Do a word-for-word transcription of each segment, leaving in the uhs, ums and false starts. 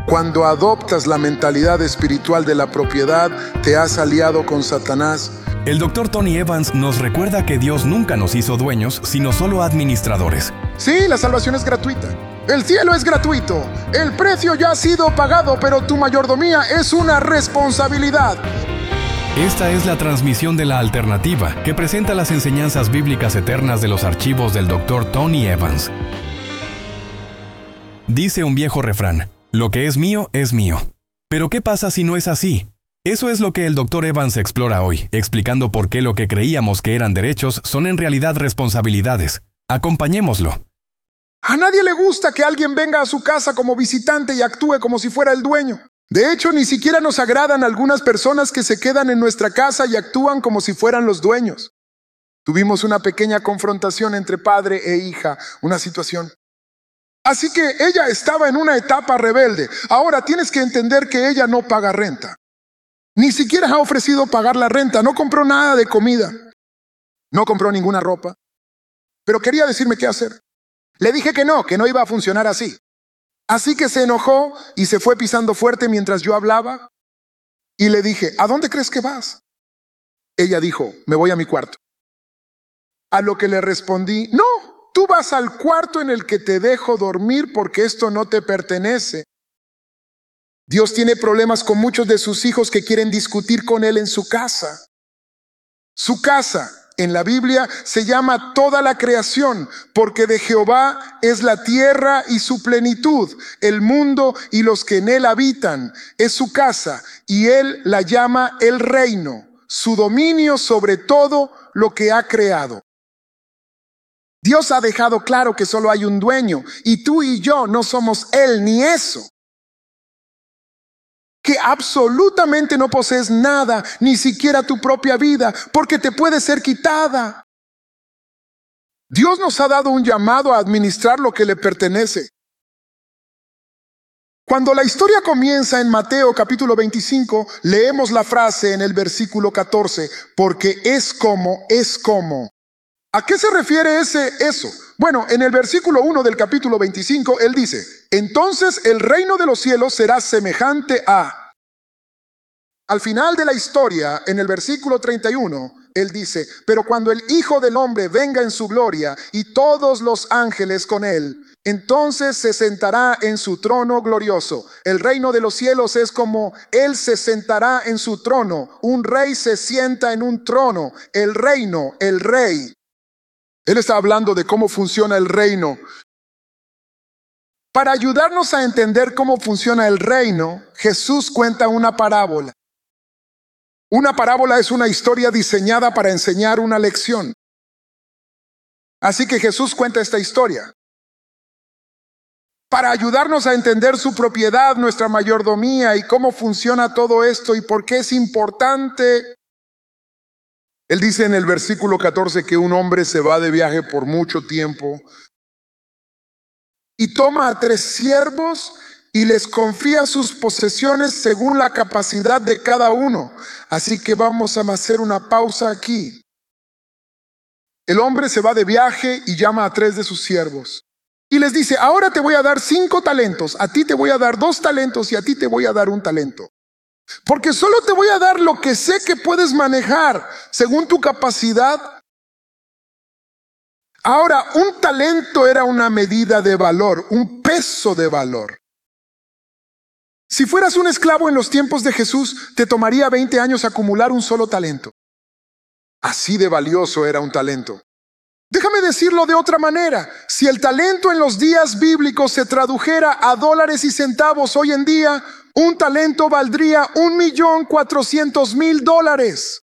Cuando adoptas la mentalidad espiritual de la propiedad, te has aliado con Satanás. El doctor Tony Evans nos recuerda que Dios nunca nos hizo dueños, sino solo administradores. Sí, la salvación es gratuita. El cielo es gratuito. El precio ya ha sido pagado, pero tu mayordomía es una responsabilidad. Esta es la transmisión de La Alternativa, que presenta las enseñanzas bíblicas eternas de los archivos del doctor Tony Evans. Dice un viejo refrán: lo que es mío, es mío. Pero ¿qué pasa si no es así? Eso es lo que el doctor Evans explora hoy, explicando por qué lo que creíamos que eran derechos son en realidad responsabilidades. Acompañémoslo. A nadie le gusta que alguien venga a su casa como visitante y actúe como si fuera el dueño. De hecho, ni siquiera nos agradan algunas personas que se quedan en nuestra casa y actúan como si fueran los dueños. Tuvimos una pequeña confrontación entre padre e hija, una situación. Así que ella estaba en una etapa rebelde. Ahora tienes que entender que ella no paga renta. Ni siquiera ha ofrecido pagar la renta, no compró nada de comida, no compró ninguna ropa, pero quería decirme qué hacer. Le dije que no, que no iba a funcionar así. Así que se enojó y se fue pisando fuerte mientras yo hablaba y le dije, ¿a dónde crees que vas? Ella dijo, me voy a mi cuarto. A lo que le respondí, no, tú vas al cuarto en el que te dejo dormir porque esto no te pertenece. Dios tiene problemas con muchos de sus hijos que quieren discutir con Él en su casa. Su casa, en la Biblia, se llama toda la creación, porque de Jehová es la tierra y su plenitud, el mundo y los que en él habitan. Es su casa, y Él la llama el reino, su dominio sobre todo lo que ha creado. Dios ha dejado claro que solo hay un dueño, y tú y yo no somos Él ni eso. Que absolutamente no posees nada, ni siquiera tu propia vida, porque te puede ser quitada. Dios nos ha dado un llamado a administrar lo que le pertenece. Cuando la historia comienza en Mateo capítulo veinticinco, leemos la frase en el versículo catorce, porque es como, es como. ¿A qué se refiere ese eso? Bueno, en el versículo uno del capítulo veinticinco, él dice, entonces el reino de los cielos será semejante a... Al final de la historia, en el versículo treinta y uno, él dice, pero cuando el Hijo del Hombre venga en su gloria y todos los ángeles con él, entonces se sentará en su trono glorioso. El reino de los cielos es como él se sentará en su trono. Un rey se sienta en un trono. El reino, el rey. Él está hablando de cómo funciona el reino. Para ayudarnos a entender cómo funciona el reino, Jesús cuenta una parábola. Una parábola es una historia diseñada para enseñar una lección. Así que Jesús cuenta esta historia para ayudarnos a entender su propiedad, nuestra mayordomía y cómo funciona todo esto y por qué es importante. Él dice en el versículo catorce que un hombre se va de viaje por mucho tiempo y toma a tres siervos y les confía sus posesiones según la capacidad de cada uno. Así que vamos a hacer una pausa aquí. El hombre se va de viaje y llama a tres de sus siervos. Y les dice, ahora te voy a dar cinco talentos, a ti te voy a dar dos talentos y a ti te voy a dar un talento. Porque solo te voy a dar lo que sé que puedes manejar según tu capacidad. Ahora, un talento era una medida de valor, un peso de valor. Si fueras un esclavo en los tiempos de Jesús, te tomaría veinte años acumular un solo talento. Así de valioso era un talento. Déjame decirlo de otra manera. Si el talento en los días bíblicos se tradujera a dólares y centavos hoy en día, un talento valdría un millón cuatrocientos mil dólares.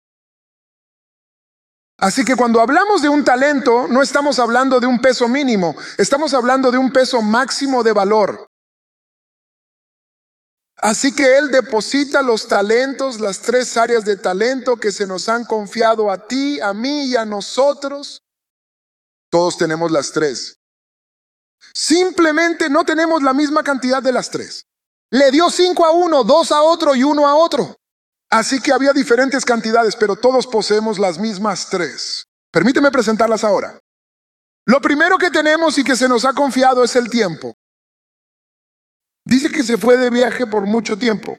Así que cuando hablamos de un talento, no estamos hablando de un peso mínimo, estamos hablando de un peso máximo de valor. Así que Él deposita los talentos, las tres áreas de talento que se nos han confiado a ti, a mí y a nosotros. Todos tenemos las tres. Simplemente no tenemos la misma cantidad de las tres. Le dio cinco a uno, dos a otro y uno a otro. Así que había diferentes cantidades, pero todos poseemos las mismas tres. Permíteme presentarlas ahora. Lo primero que tenemos y que se nos ha confiado es el tiempo. Dice que se fue de viaje por mucho tiempo.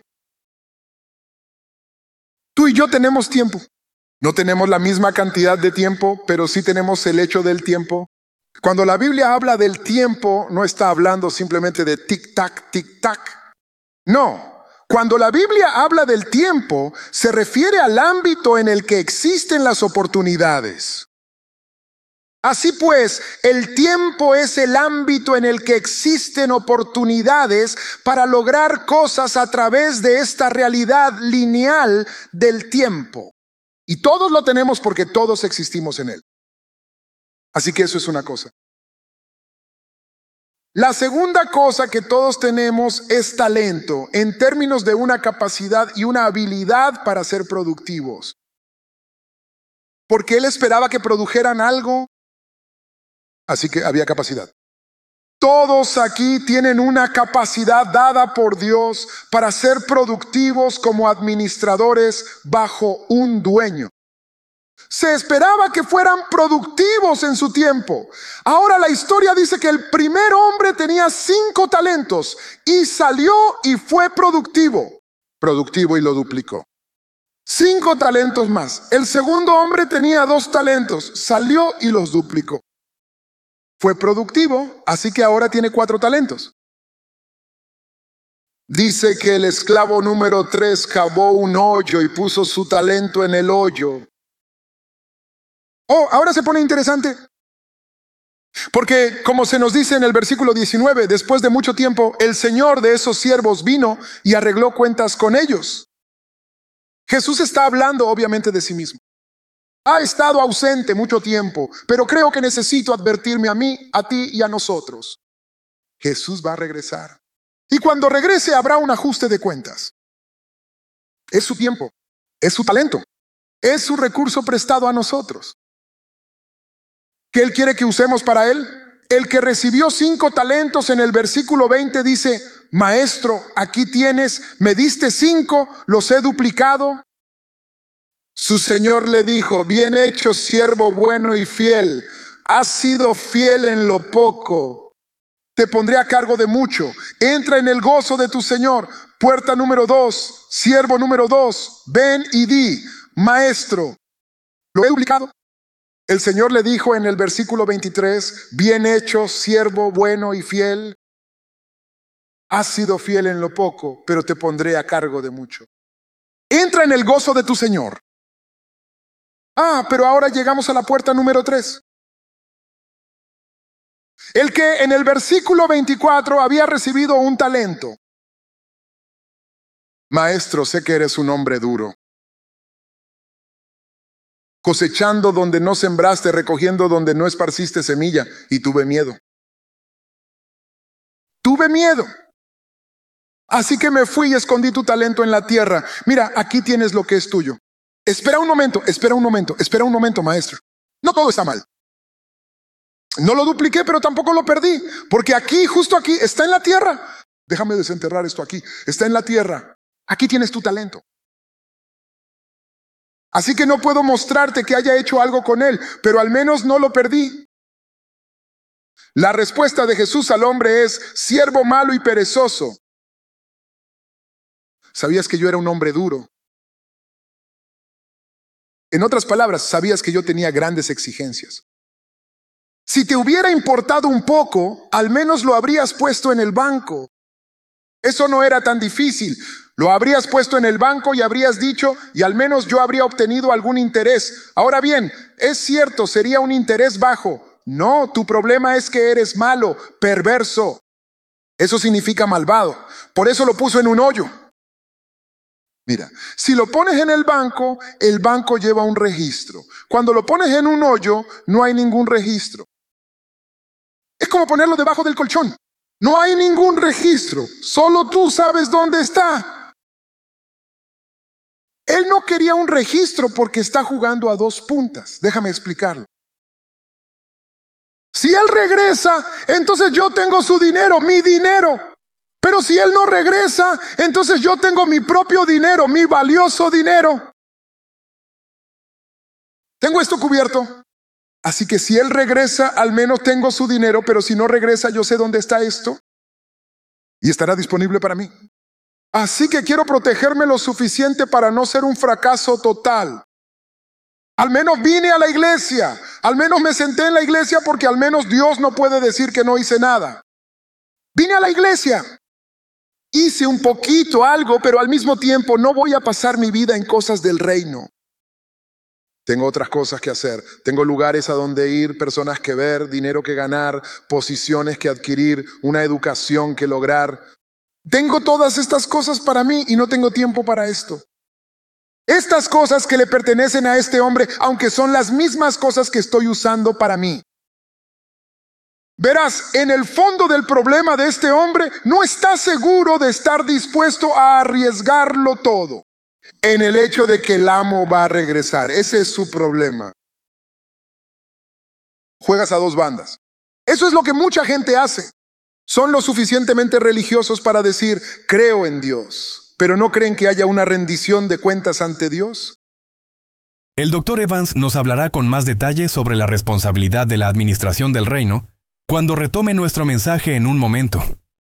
Tú y yo tenemos tiempo. No tenemos la misma cantidad de tiempo, pero sí tenemos el hecho del tiempo. Cuando la Biblia habla del tiempo, no está hablando simplemente de tic-tac, tic-tac. No, cuando la Biblia habla del tiempo, se refiere al ámbito en el que existen las oportunidades. Así pues, el tiempo es el ámbito en el que existen oportunidades para lograr cosas a través de esta realidad lineal del tiempo. Y todos lo tenemos porque todos existimos en él. Así que eso es una cosa. La segunda cosa que todos tenemos es talento, en términos de una capacidad y una habilidad para ser productivos. Porque él esperaba que produjeran algo, así que había capacidad. Todos aquí tienen una capacidad dada por Dios para ser productivos como administradores bajo un dueño. Se esperaba que fueran productivos en su tiempo. Ahora la historia dice que el primer hombre tenía cinco talentos y salió y fue productivo. Productivo y lo duplicó. Cinco talentos más. El segundo hombre tenía dos talentos, salió y los duplicó. Fue productivo, así que ahora tiene cuatro talentos. Dice que el esclavo número tres cavó un hoyo y puso su talento en el hoyo. Oh, ahora se pone interesante. Porque como se nos dice en el versículo diecinueve, después de mucho tiempo, el señor de esos siervos vino y arregló cuentas con ellos. Jesús está hablando obviamente de sí mismo. Ha estado ausente mucho tiempo, pero creo que necesito advertirme a mí, a ti y a nosotros. Jesús va a regresar. Y cuando regrese habrá un ajuste de cuentas. Es su tiempo, es su talento, es su recurso prestado a nosotros. ¿Qué Él quiere que usemos para Él? El que recibió cinco talentos en el versículo veinte dice, maestro, aquí tienes, me diste cinco, los he duplicado. Su señor le dijo, bien hecho, siervo bueno y fiel, has sido fiel en lo poco, te pondré a cargo de mucho, entra en el gozo de tu señor. Puerta número dos, siervo número dos, ven y di, maestro, lo he duplicado. El Señor le dijo en el versículo veintitrés, bien hecho, siervo bueno y fiel, has sido fiel en lo poco, pero te pondré a cargo de mucho. Entra en el gozo de tu Señor. Ah, pero ahora llegamos a la puerta número tres. El que en el versículo veinticuatro había recibido un talento. Maestro, sé que eres un hombre duro. Cosechando donde no sembraste, recogiendo donde no esparciste semilla, y tuve miedo. Tuve miedo. Así que me fui y escondí tu talento en la tierra. Mira, aquí tienes lo que es tuyo. Espera un momento, espera un momento, espera un momento, maestro. No todo está mal. No lo dupliqué, pero tampoco lo perdí, porque aquí, justo aquí, está en la tierra. Déjame desenterrar esto aquí. Está en la tierra. Aquí tienes tu talento. Así que no puedo mostrarte que haya hecho algo con él, pero al menos no lo perdí. La respuesta de Jesús al hombre es, siervo malo y perezoso. ¿Sabías que yo era un hombre duro? En otras palabras, sabías que yo tenía grandes exigencias. Si te hubiera importado un poco, al menos lo habrías puesto en el banco. Eso no era tan difícil. Lo habrías puesto en el banco y habrías dicho, y al menos yo habría obtenido algún interés. Ahora bien, es cierto, sería un interés bajo. No, tu problema es que eres malo, perverso. Eso significa malvado. Por eso lo puso en un hoyo. Mira, si lo pones en el banco, el banco lleva un registro. Cuando lo pones en un hoyo, no hay ningún registro. Es como ponerlo debajo del colchón. No hay ningún registro. Solo tú sabes dónde está. Él no quería un registro porque está jugando a dos puntas. Déjame explicarlo. Si él regresa, entonces yo tengo su dinero, mi dinero. Pero si él no regresa, entonces yo tengo mi propio dinero, mi valioso dinero. Tengo esto cubierto. Así que si él regresa, al menos tengo su dinero, pero si no regresa, yo sé dónde está esto. y estará disponible para mí. Así que quiero protegerme lo suficiente para no ser un fracaso total. Al menos vine a la iglesia, al menos me senté en la iglesia porque al menos Dios no puede decir que no hice nada. Vine a la iglesia, hice un poquito algo, pero al mismo tiempo no voy a pasar mi vida en cosas del reino. Tengo otras cosas que hacer, tengo lugares a donde ir, personas que ver, dinero que ganar, posiciones que adquirir, una educación que lograr. Tengo todas estas cosas para mí y no tengo tiempo para esto. Estas cosas que le pertenecen a este hombre, aunque son las mismas cosas que estoy usando para mí. Verás, en el fondo del problema de este hombre no está seguro de estar dispuesto a arriesgarlo todo en el hecho de que el amo va a regresar. Ese es su problema. Juegas a dos bandas. Eso es lo que mucha gente hace. Son lo suficientemente religiosos para decir, creo en Dios, pero no creen que haya una rendición de cuentas ante Dios. El doctor Evans nos hablará con más detalle sobre la responsabilidad de la administración del reino cuando retome nuestro mensaje en un momento.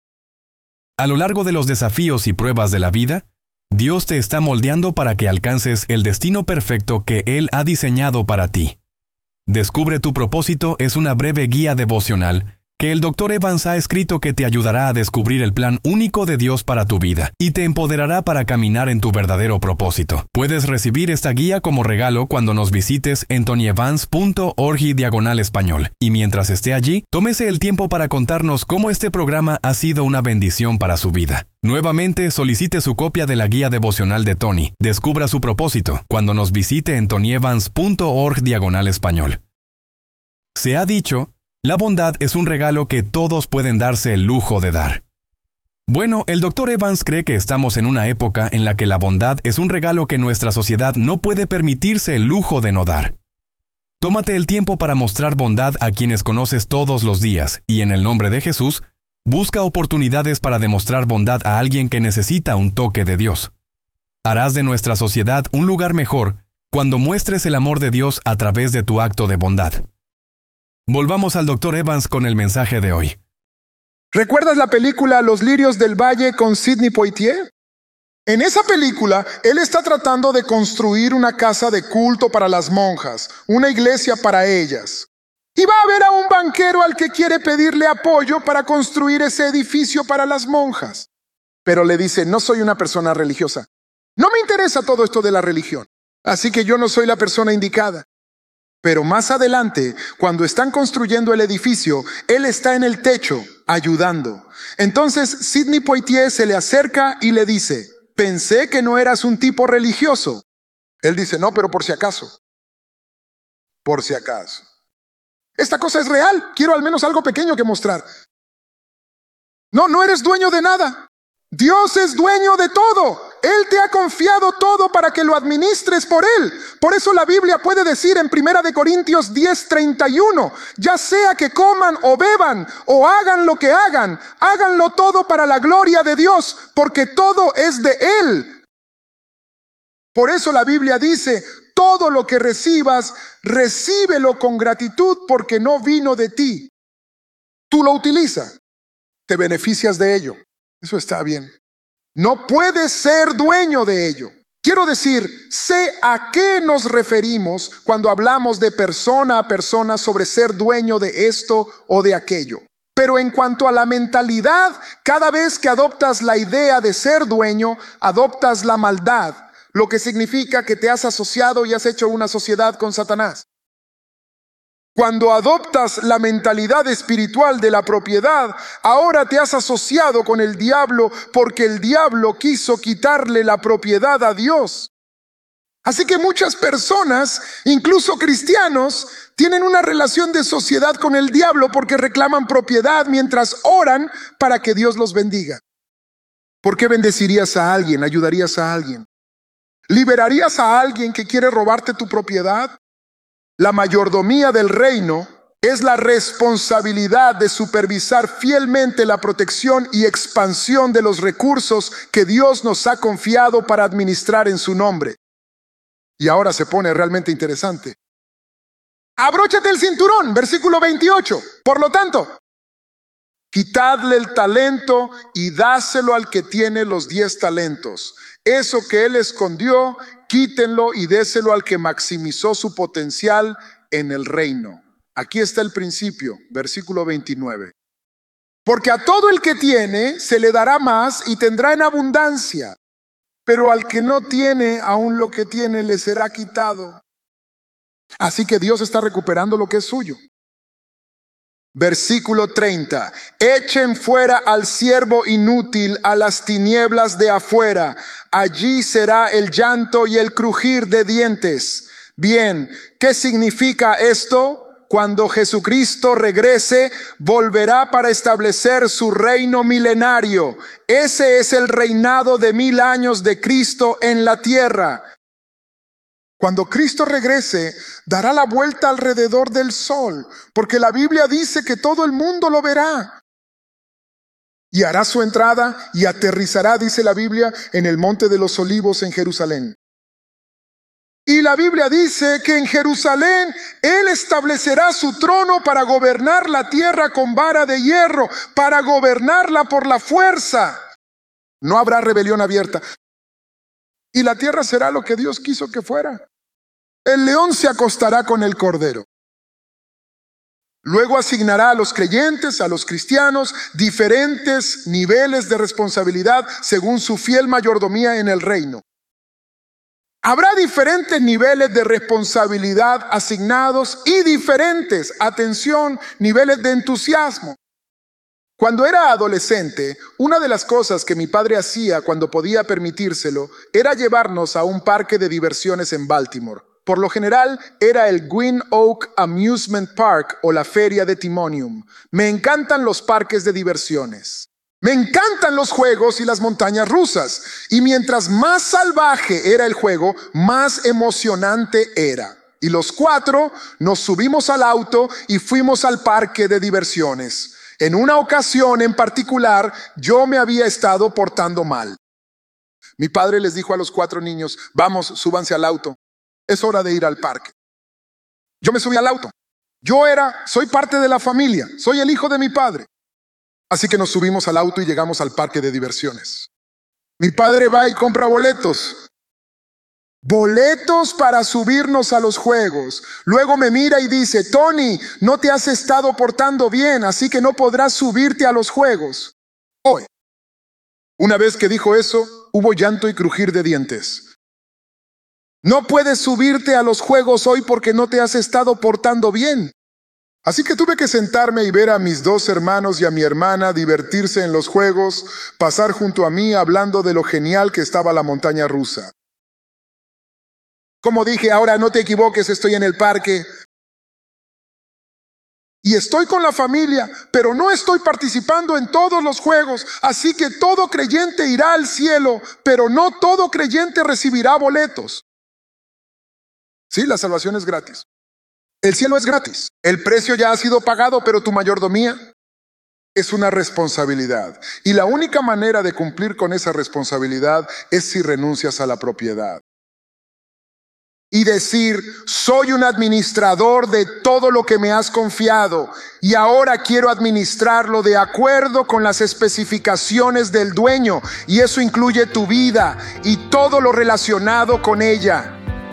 A lo largo de los desafíos y pruebas de la vida, Dios te está moldeando para que alcances el destino perfecto que Él ha diseñado para ti. Descubre tu propósito es una breve guía devocional que el doctor Evans ha escrito que te ayudará a descubrir el plan único de Dios para tu vida y te empoderará para caminar en tu verdadero propósito. Puedes recibir esta guía como regalo cuando nos visites en tonyevans punto org diagonal español. Y mientras esté allí, tómese el tiempo para contarnos cómo este programa ha sido una bendición para su vida. Nuevamente, solicite su copia de la guía devocional de Tony. Descubra su propósito cuando nos visite en tonyevans punto org diagonal español. Se ha dicho, la bondad es un regalo que todos pueden darse el lujo de dar. Bueno, el doctor Evans cree que estamos en una época en la que la bondad es un regalo que nuestra sociedad no puede permitirse el lujo de no dar. Tómate el tiempo para mostrar bondad a quienes conoces todos los días y en el nombre de Jesús, busca oportunidades para demostrar bondad a alguien que necesita un toque de Dios. Harás de nuestra sociedad un lugar mejor cuando muestres el amor de Dios a través de tu acto de bondad. Volvamos al doctor Evans con el mensaje de hoy. ¿Recuerdas la película Los lirios del valle con Sidney Poitier? En esa película, él está tratando de construir una casa de culto para las monjas, una iglesia para ellas. Y va a ver a un banquero al que quiere pedirle apoyo para construir ese edificio para las monjas. Pero le dice, no soy una persona religiosa. No me interesa todo esto de la religión, así que yo no soy la persona indicada. Pero más adelante, cuando están construyendo el edificio, él está en el techo, ayudando. Entonces, Sidney Poitier se le acerca y le dice, pensé que no eras un tipo religioso. Él dice, no, pero por si acaso. Por si acaso. Esta cosa es real, quiero al menos algo pequeño que mostrar. No, no eres dueño de nada. Dios es dueño de todo. Él te ha confiado todo para que lo administres por Él. Por eso la Biblia puede decir en primera de Corintios diez, treinta y uno, ya sea que coman o beban o hagan lo que hagan, háganlo todo para la gloria de Dios, porque todo es de Él. Por eso la Biblia dice, todo lo que recibas, recíbelo con gratitud porque no vino de ti. Tú lo utilizas, te beneficias de ello. Eso está bien. No puedes ser dueño de ello. Quiero decir, sé a qué nos referimos cuando hablamos de persona a persona sobre ser dueño de esto o de aquello. Pero en cuanto a la mentalidad, cada vez que adoptas la idea de ser dueño, adoptas la maldad, lo que significa que te has asociado y has hecho una sociedad con Satanás. Cuando adoptas la mentalidad espiritual de la propiedad, ahora te has asociado con el diablo porque el diablo quiso quitarle la propiedad a Dios. Así que muchas personas, incluso cristianos, tienen una relación de sociedad con el diablo porque reclaman propiedad mientras oran para que Dios los bendiga. ¿Por qué bendecirías a alguien? ¿Ayudarías a alguien? ¿Liberarías a alguien que quiere robarte tu propiedad? La mayordomía del reino es la responsabilidad de supervisar fielmente la protección y expansión de los recursos que Dios nos ha confiado para administrar en su nombre. Y ahora se pone realmente interesante. Abróchate el cinturón, versículo veintiocho. Por lo tanto, Quitadle el talento y dáselo al que tiene los diez talentos. Eso que él escondió, quítenlo y déselo al que maximizó su potencial en el reino. Aquí está el principio, versículo veintinueve. Porque a todo el que tiene se le dará más y tendrá en abundancia, pero al que no tiene, aún lo que tiene le será quitado. Así que Dios está recuperando lo que es suyo. Versículo treinta. Echen fuera al siervo inútil a las tinieblas de afuera. Allí será el llanto y el crujir de dientes. Bien, ¿qué significa esto? Cuando Jesucristo regrese, volverá para establecer su reino milenario. Ese es el reinado de mil años de Cristo en la tierra. Cuando Cristo regrese, dará la vuelta alrededor del sol, porque la Biblia dice que todo el mundo lo verá. Y hará su entrada y aterrizará, dice la Biblia, en el Monte de los Olivos en Jerusalén. Y la Biblia dice que en Jerusalén Él establecerá su trono para gobernar la tierra con vara de hierro, para gobernarla por la fuerza. No habrá rebelión abierta. Y la tierra será lo que Dios quiso que fuera. El león se acostará con el cordero. Luego asignará a los creyentes, a los cristianos, diferentes niveles de responsabilidad según su fiel mayordomía en el reino. Habrá diferentes niveles de responsabilidad asignados y diferentes, atención, niveles de entusiasmo. Cuando era adolescente, una de las cosas que mi padre hacía cuando podía permitírselo era llevarnos a un parque de diversiones en Baltimore. Por lo general era el Gwyn Oak Amusement Park o la Feria de Timonium. Me encantan los parques de diversiones. Me encantan los juegos y las montañas rusas. Y mientras más salvaje era el juego, más emocionante era. Y los cuatro nos subimos al auto y fuimos al parque de diversiones. En una ocasión en particular, yo me había estado portando mal. Mi padre les dijo a los cuatro niños, vamos, súbanse al auto. Es hora de ir al parque. Yo me subí al auto. Yo era, soy parte de la familia, soy el hijo de mi padre. Así que nos subimos al auto y llegamos al parque de diversiones. Mi padre va y compra boletos. Boletos para subirnos a los juegos. Luego me mira y dice, Tony, no te has estado portando bien, así que no podrás subirte a los juegos hoy. Una vez que dijo eso, hubo llanto y crujir de dientes. No puedes subirte a los juegos hoy porque no te has estado portando bien. Así que tuve que sentarme y ver a mis dos hermanos y a mi hermana divertirse en los juegos, pasar junto a mí hablando de lo genial que estaba la montaña rusa. Como dije, ahora no te equivoques, estoy en el parque. Y estoy con la familia, pero no estoy participando en todos los juegos. Así que todo creyente irá al cielo, pero no todo creyente recibirá boletos. Sí, la salvación es gratis. El cielo es gratis. El precio ya ha sido pagado, pero tu mayordomía es una responsabilidad. Y la única manera de cumplir con esa responsabilidad es si renuncias a la propiedad. Y decir, soy un administrador de todo lo que me has confiado y ahora quiero administrarlo de acuerdo con las especificaciones del dueño, y eso incluye tu vida y todo lo relacionado con ella.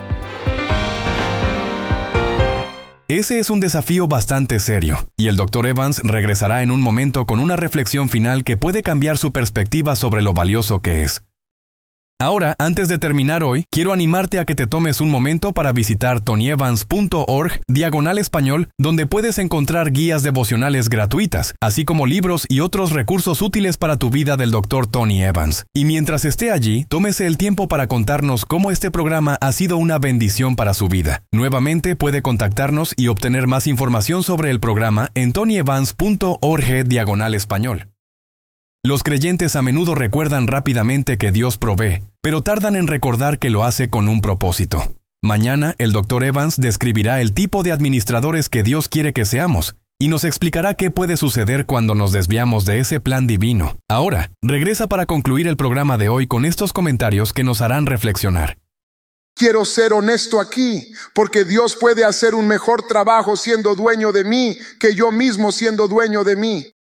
Ese es un desafío bastante serio, y el doctor Evans regresará en un momento con una reflexión final que puede cambiar su perspectiva sobre lo valioso que es. Ahora, antes de terminar hoy, quiero animarte a que te tomes un momento para visitar tonyevans punto org diagonal español, donde puedes encontrar guías devocionales gratuitas, así como libros y otros recursos útiles para tu vida del doctor Tony Evans. Y mientras esté allí, tómese el tiempo para contarnos cómo este programa ha sido una bendición para su vida. Nuevamente puede contactarnos y obtener más información sobre el programa en tonyevans punto org diagonal español. Los creyentes a menudo recuerdan rápidamente que Dios provee, pero tardan en recordar que lo hace con un propósito. Mañana, el doctor Evans describirá el tipo de administradores que Dios quiere que seamos y nos explicará qué puede suceder cuando nos desviamos de ese plan divino. Ahora, regresa para concluir el programa de hoy con estos comentarios que nos harán reflexionar. Quiero ser honesto aquí, porque Dios puede hacer un mejor trabajo siendo dueño de mí que yo mismo siendo dueño de mí.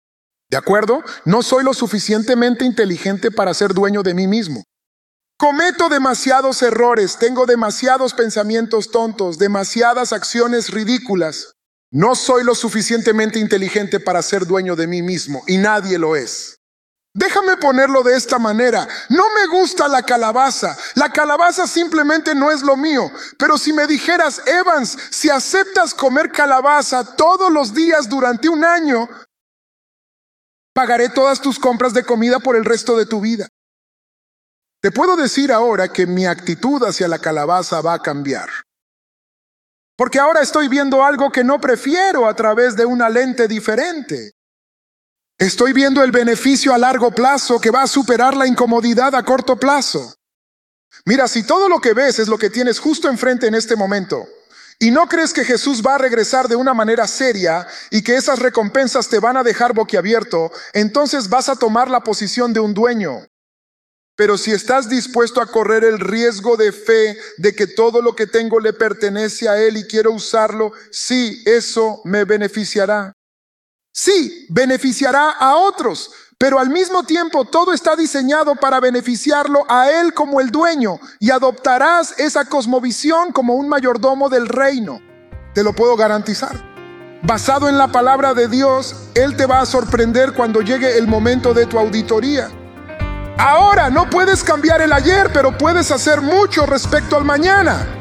¿De acuerdo? No soy lo suficientemente inteligente para ser dueño de mí mismo. Cometo demasiados errores, tengo demasiados pensamientos tontos, demasiadas acciones ridículas. No soy lo suficientemente inteligente para ser dueño de mí mismo, y nadie lo es. Déjame ponerlo de esta manera. No me gusta la calabaza. La calabaza simplemente no es lo mío. Pero si me dijeras, Evans, si aceptas comer calabaza todos los días durante un año, pagaré todas tus compras de comida por el resto de tu vida. Te puedo decir ahora que mi actitud hacia la calabaza va a cambiar. Porque ahora estoy viendo algo que no prefiero a través de una lente diferente. Estoy viendo el beneficio a largo plazo que va a superar la incomodidad a corto plazo. Mira, si todo lo que ves es lo que tienes justo enfrente en este momento, y no crees que Jesús va a regresar de una manera seria y que esas recompensas te van a dejar boquiabierto, entonces vas a tomar la posición de un dueño. Pero si estás dispuesto a correr el riesgo de fe de que todo lo que tengo le pertenece a Él y quiero usarlo, sí, eso me beneficiará. Sí, beneficiará a otros, pero al mismo tiempo todo está diseñado para beneficiarlo a Él como el dueño, y adoptarás esa cosmovisión como un mayordomo del reino. Te lo puedo garantizar. Basado en la palabra de Dios, Él te va a sorprender cuando llegue el momento de tu auditoría. Ahora no puedes cambiar el ayer, pero puedes hacer mucho respecto al mañana.